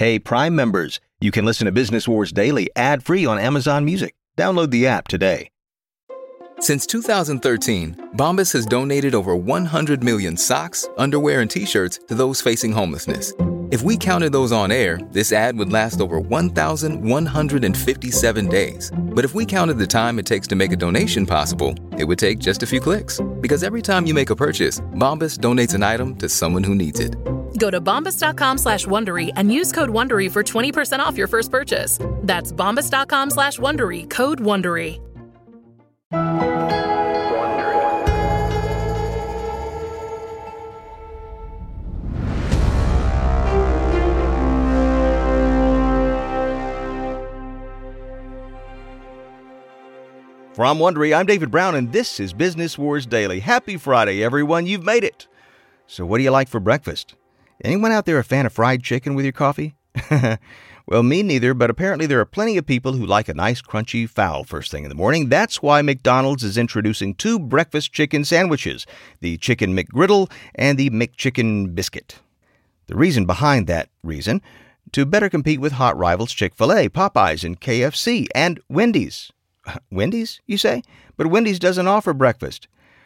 Hey, Prime members, you can listen to Business Wars Daily ad-free on Amazon Music. Download the app today. Since 2013, Bombas has donated over 100 million socks, underwear, and T-shirts to those facing homelessness. If we counted those on air, this ad would last over 1,157 days. But if we counted the time it takes to make a donation possible, it would take just a few clicks. Because every time you make a purchase, Bombas donates an item to someone who needs it. Go to bombas.com/Wondery and use code Wondery for 20% off your first purchase. That's bombas.com/Wondery, code Wondery. From Wondery, I'm David Brown, and this is Business Wars Daily. Happy Friday, everyone. You've made it. So what do you like for breakfast? Anyone out there a fan of fried chicken with your coffee? Well, me neither, but apparently there are plenty of people who like a nice crunchy fowl first thing in the morning. That's why McDonald's is introducing two breakfast chicken sandwiches, the Chicken McGriddle and the McChicken Biscuit. The reason behind that reason, to better compete with hot rivals Chick-fil-A, Popeyes, and KFC, and Wendy's. Wendy's, you say? But Wendy's doesn't offer breakfast.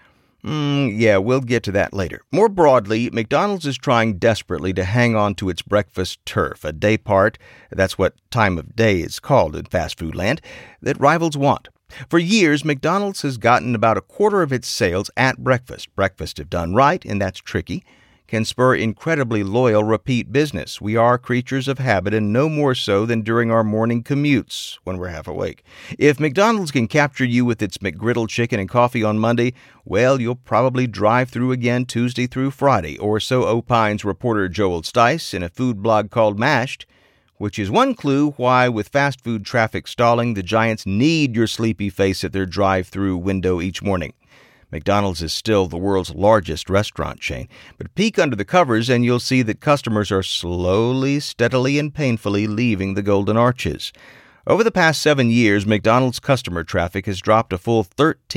Yeah, we'll get to that later. More broadly, McDonald's is trying desperately to hang on to its breakfast turf, a day part, that's what time of day is called in fast food land, that rivals want. For years, McDonald's has gotten about a quarter of its sales at breakfast. Breakfast, if done right, and that's tricky, can spur incredibly loyal repeat business. We are creatures of habit, and no more so than during our morning commutes when we're half awake. If McDonald's can capture you with its McGriddle chicken and coffee on Monday, well, you'll probably drive through again Tuesday through Friday, or so opines reporter Joel Stice in a food blog called Mashed, which is one clue why, with fast food traffic stalling, the giants need your sleepy face at their drive-through window each morning. McDonald's is still the world's largest restaurant chain, but peek under the covers and you'll see that customers are slowly, steadily, and painfully leaving the Golden Arches. Over the past 7 years, McDonald's customer traffic has dropped a full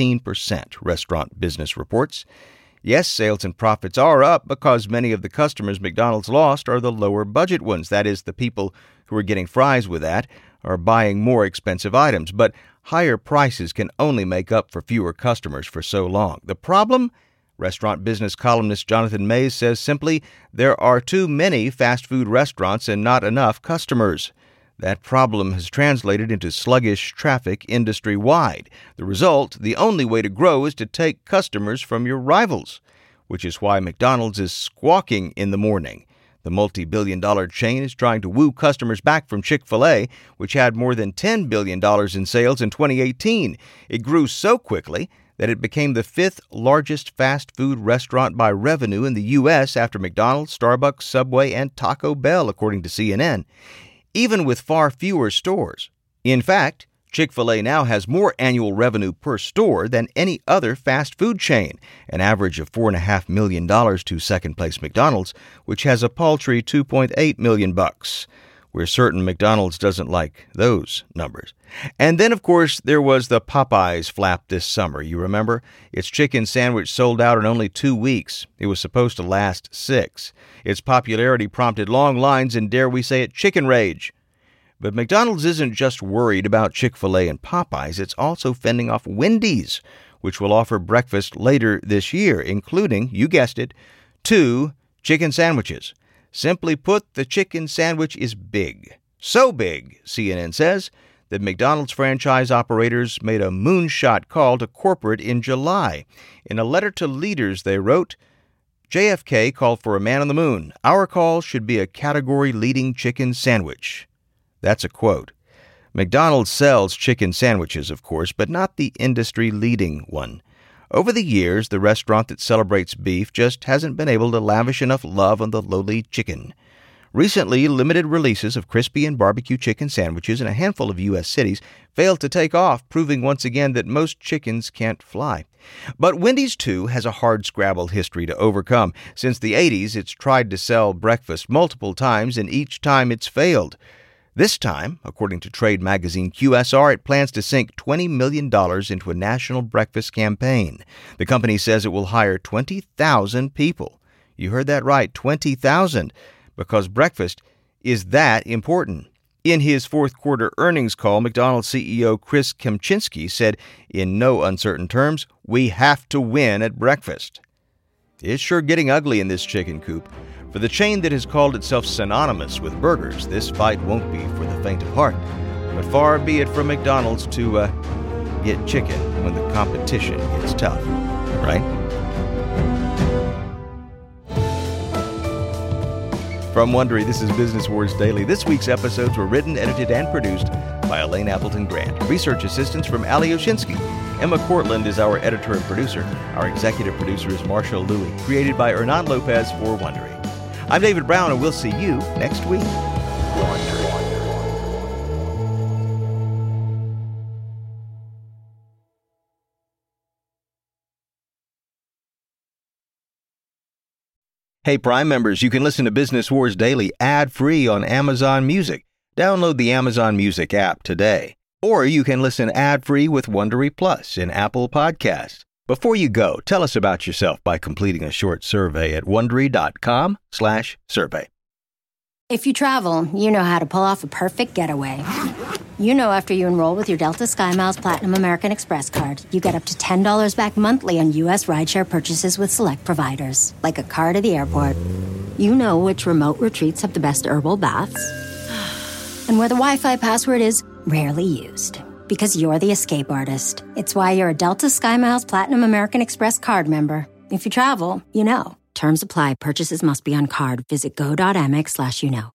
13%, Restaurant Business reports. Yes, sales and profits are up because many of the customers McDonald's lost are the lower budget ones. That is, the people who are getting fries with that are buying more expensive items, but higher prices can only make up for fewer customers for so long. The problem? Restaurant Business columnist Jonathan Mays says simply, there are too many fast food restaurants and not enough customers. That problem has translated into sluggish traffic industry-wide. The result, the only way to grow is to take customers from your rivals, which is why McDonald's is squawking in the morning. The multi-billion-dollar chain is trying to woo customers back from Chick-fil-A, which had more than $10 billion in sales in 2018. It grew so quickly that it became the fifth largest fast food restaurant by revenue in the U.S. after McDonald's, Starbucks, Subway, and Taco Bell, according to CNN, even with far fewer stores. In fact, Chick-fil-A now has more annual revenue per store than any other fast food chain, an average of $4.5 million to second-place McDonald's, which has a paltry $2.8 million. We're certain McDonald's doesn't like those numbers. And then, of course, there was the Popeyes flap this summer. You remember? Its chicken sandwich sold out in only 2 weeks. It was supposed to last 6. Its popularity prompted long lines and, dare we say it, chicken rage. But McDonald's isn't just worried about Chick-fil-A and Popeyes, it's also fending off Wendy's, which will offer breakfast later this year, including, you guessed it, 2 chicken sandwiches. Simply put, the chicken sandwich is big. So big, CNN says, that McDonald's franchise operators made a moonshot call to corporate in July. In a letter to leaders, they wrote, JFK called for a man on the moon. Our call should be a category-leading chicken sandwich. That's a quote. McDonald's sells chicken sandwiches, of course, but not the industry-leading one. Over the years, the restaurant that celebrates beef just hasn't been able to lavish enough love on the lowly chicken. Recently, limited releases of crispy and barbecue chicken sandwiches in a handful of U.S. cities failed to take off, proving once again that most chickens can't fly. But Wendy's, too, has a hardscrabble history to overcome. Since the 80s, it's tried to sell breakfast multiple times, and each time it's failed. This time, according to trade magazine QSR, it plans to sink $20 million into a national breakfast campaign. The company says it will hire 20,000 people. You heard that right, 20,000, because breakfast is that important. In his fourth quarter earnings call, McDonald's CEO Chris Kempczinski said, in no uncertain terms, we have to win at breakfast. It's sure getting ugly in this chicken coop. For the chain that has called itself synonymous with burgers, this fight won't be for the faint of heart. But far be it from McDonald's to get chicken when the competition gets tough, right? From Wondery, this is Business Wars Daily. This week's episodes were written, edited, and produced by Elaine Appleton Grant. Research assistance from Ali Oshinsky. Emma Cortland is our editor and producer. Our executive producer is Marshall Louie. Created by Hernan Lopez for Wondery. I'm David Brown, and we'll see you next week. Hey, Prime members, you can listen to Business Wars Daily ad-free on Amazon Music. Download the Amazon Music app today. Or you can listen ad-free with Wondery Plus in Apple Podcasts. Before you go, tell us about yourself by completing a short survey at Wondery.com/survey. If you travel, you know how to pull off a perfect getaway. You know after you enroll with your Delta SkyMiles Platinum American Express card, you get up to $10 back monthly on U.S. rideshare purchases with select providers, like a car to the airport. You know which remote retreats have the best herbal baths, and where the Wi-Fi password is rarely used. Because you're the escape artist. It's why you're a Delta SkyMiles Platinum American Express card member. If you travel, you know. Terms apply. Purchases must be on card. Visit go.amex/you know.